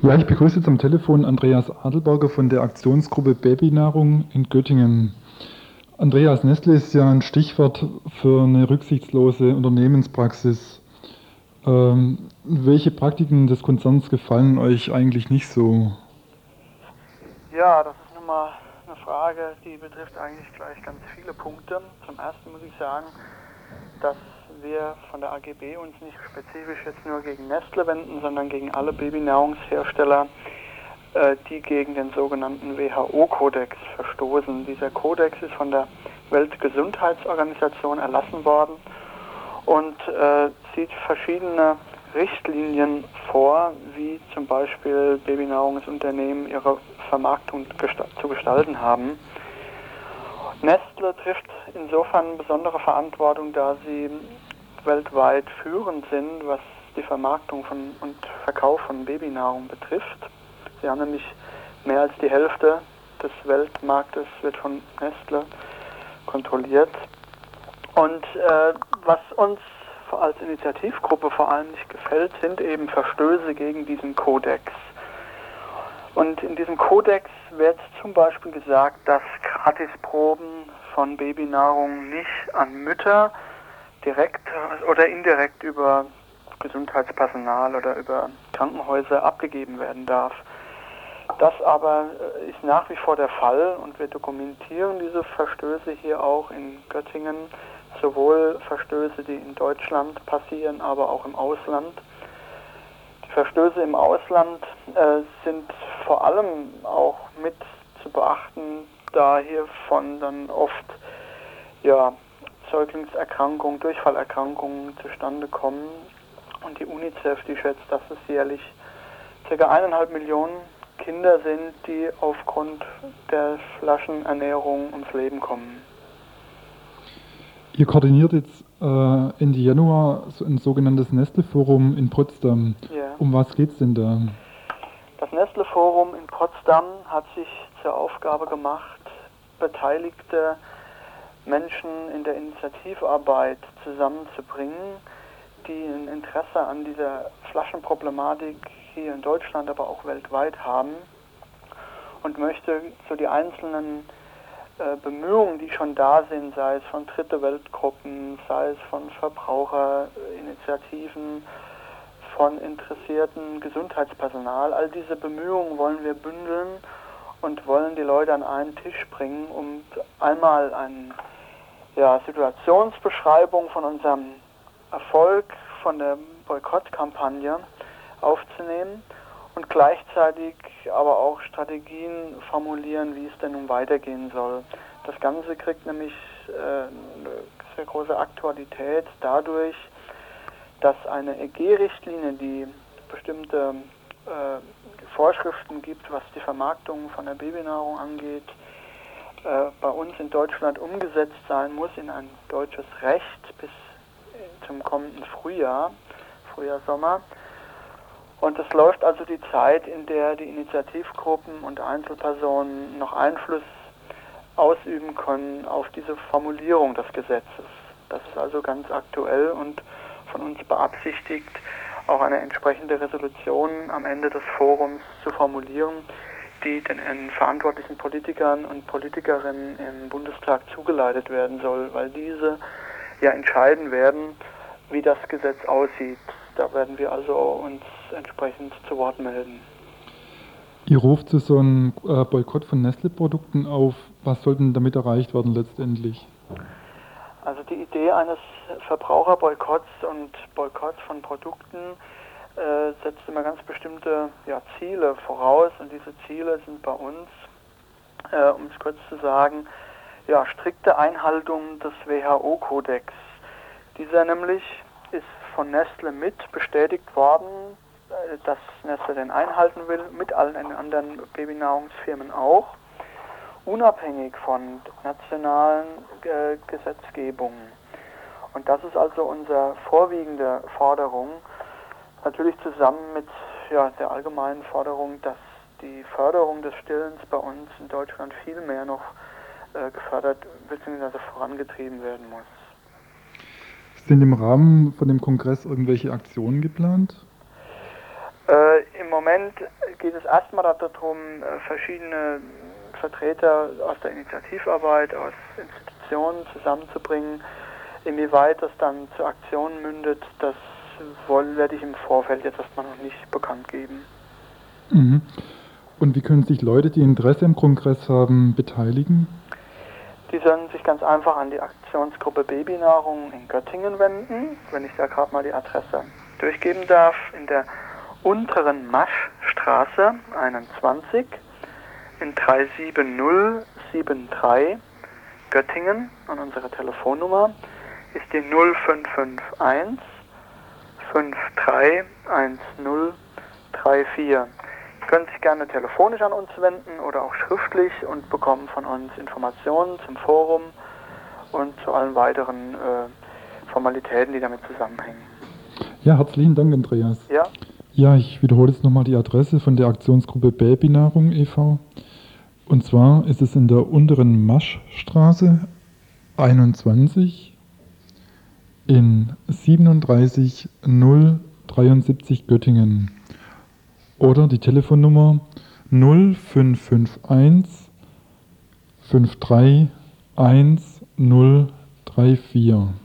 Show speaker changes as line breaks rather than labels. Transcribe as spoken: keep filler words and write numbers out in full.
Ja, ich begrüße jetzt am Telefon Andreas Adelberger von der Aktionsgruppe Babynahrung in Göttingen. Andreas, Nestle ist ja ein Stichwort für eine rücksichtslose Unternehmenspraxis. Ähm, welche Praktiken des Konzerns gefallen euch eigentlich nicht so?
Ja, das ist nun mal eine Frage, die betrifft eigentlich gleich ganz viele Punkte. Zum ersten muss ich sagen, dass wir von der A G B uns nicht spezifisch jetzt nur gegen Nestle wenden, sondern gegen alle Babynahrungshersteller, äh, die gegen den sogenannten W H O-Kodex verstoßen. Dieser Kodex ist von der Weltgesundheitsorganisation erlassen worden und äh, sieht verschiedene Richtlinien vor, wie zum Beispiel Babynahrungsunternehmen ihre Vermarktung gesta- zu gestalten haben. Nestle trifft insofern besondere Verantwortung, da sie weltweit führend sind, was die Vermarktung von und Verkauf von Babynahrung betrifft. Sie haben nämlich mehr als die Hälfte des Weltmarktes wird von Nestle kontrolliert. Und äh, was uns als Initiativgruppe vor allem nicht gefällt, sind eben Verstöße gegen diesen Kodex. Und in diesem Kodex wird zum Beispiel gesagt, dass Gratisproben von Babynahrung nicht an Mütter direkt oder indirekt über Gesundheitspersonal oder über Krankenhäuser abgegeben werden darf. Das aber ist nach wie vor der Fall und wir dokumentieren diese Verstöße hier auch in Göttingen, sowohl Verstöße, die in Deutschland passieren, aber auch im Ausland. Die Verstöße im Ausland äh, sind vor allem auch mit zu beachten, da hiervon dann oft ja, Säuglingserkrankungen, Durchfallerkrankungen zustande kommen. Und die UNICEF, die schätzt, dass es jährlich ca. eineinhalb Millionen Kinder sind, die aufgrund der Flaschenernährung ums Leben kommen.
Ihr koordiniert jetzt äh, Ende Januar so ein sogenanntes Nestle-Forum in Potsdam.
Yeah.
Um was geht's denn da?
Das Nestle-Forum in Potsdam hat sich zur Aufgabe gemacht, beteiligte Menschen in der Initiativarbeit zusammenzubringen, die ein Interesse an dieser Flaschenproblematik hier in Deutschland, aber auch weltweit haben, und möchte so die einzelnen äh, Bemühungen, die schon da sind, sei es von Dritte Weltgruppen, sei es von Verbraucherinitiativen, von interessierten Gesundheitspersonal, all diese Bemühungen wollen wir bündeln und wollen die Leute an einen Tisch bringen, um einmal eine ja, Situationsbeschreibung von unserem Erfolg von der Boykottkampagne aufzunehmen und gleichzeitig aber auch Strategien formulieren, wie es denn nun weitergehen soll. Das Ganze kriegt nämlich äh, eine sehr große Aktualität dadurch, dass eine E G-Richtlinie, die bestimmte äh, Vorschriften gibt, was die Vermarktung von der Babynahrung angeht, äh, bei uns in Deutschland umgesetzt sein muss in ein deutsches Recht bis zum kommenden Frühjahr, Frühjahr, Sommer. Und es läuft also die Zeit, in der die Initiativgruppen und Einzelpersonen noch Einfluss ausüben können auf diese Formulierung des Gesetzes. Das ist also ganz aktuell und von uns beabsichtigt, auch eine entsprechende Resolution am Ende des Forums zu formulieren, die den verantwortlichen Politikern und Politikerinnen im Bundestag zugeleitet werden soll, weil diese ja entscheiden werden, wie das Gesetz aussieht. Da werden wir also uns entsprechend zu Wort melden.
Ihr ruft zu so einem äh, Boykott von Nestle-Produkten auf. Was soll denn damit erreicht werden letztendlich?
Also die Idee eines Verbraucherboykotts und Boykotts von Produkten äh, setzt immer ganz bestimmte ja, Ziele voraus, und diese Ziele sind bei uns, äh, um es kurz zu sagen, ja, strikte Einhaltung des W H O-Kodex. Dieser nämlich ist von Nestle mit bestätigt worden, äh, dass Nestle den einhalten will, mit allen anderen Babynahrungsfirmen auch, unabhängig von nationalen äh, Gesetzgebungen. Und das ist also unsere vorwiegende Forderung, natürlich zusammen mit ja, der allgemeinen Forderung, dass die Förderung des Stillens bei uns in Deutschland viel mehr noch äh, gefördert bzw. vorangetrieben werden muss.
Sind im Rahmen von dem Kongress irgendwelche Aktionen geplant?
Äh, Im Moment geht es erstmal darum, äh, verschiedene Vertreter aus der Initiativarbeit, aus Institutionen zusammenzubringen. Inwieweit das dann zu Aktionen mündet, das woll, werde ich im Vorfeld jetzt erstmal noch nicht bekannt geben.
Mhm. Und wie können sich Leute, die Interesse am Kongress haben, beteiligen?
Die sollen sich ganz einfach an die Aktionsgruppe Babynahrung in Göttingen wenden, wenn ich da gerade mal die Adresse durchgeben darf, in der unteren Maschstraße einundzwanzig in drei sieben null sieben drei Göttingen, und unsere Telefonnummer ist die null fünf fünf eins fünf drei eins null drei vier. Sie können sich gerne telefonisch an uns wenden oder auch schriftlich und bekommen von uns Informationen zum Forum und zu allen weiteren äh, Formalitäten, die damit zusammenhängen.
Ja, herzlichen Dank, Andreas.
Ja.
Ja, ich wiederhole jetzt nochmal die Adresse von der Aktionsgruppe Babynahrung e V Und zwar ist es in der unteren Maschstraße einundzwanzig in siebenunddreißig null dreiundsiebzig Göttingen. Oder die Telefonnummer null fünf fünf eins fünf drei eins null drei vier.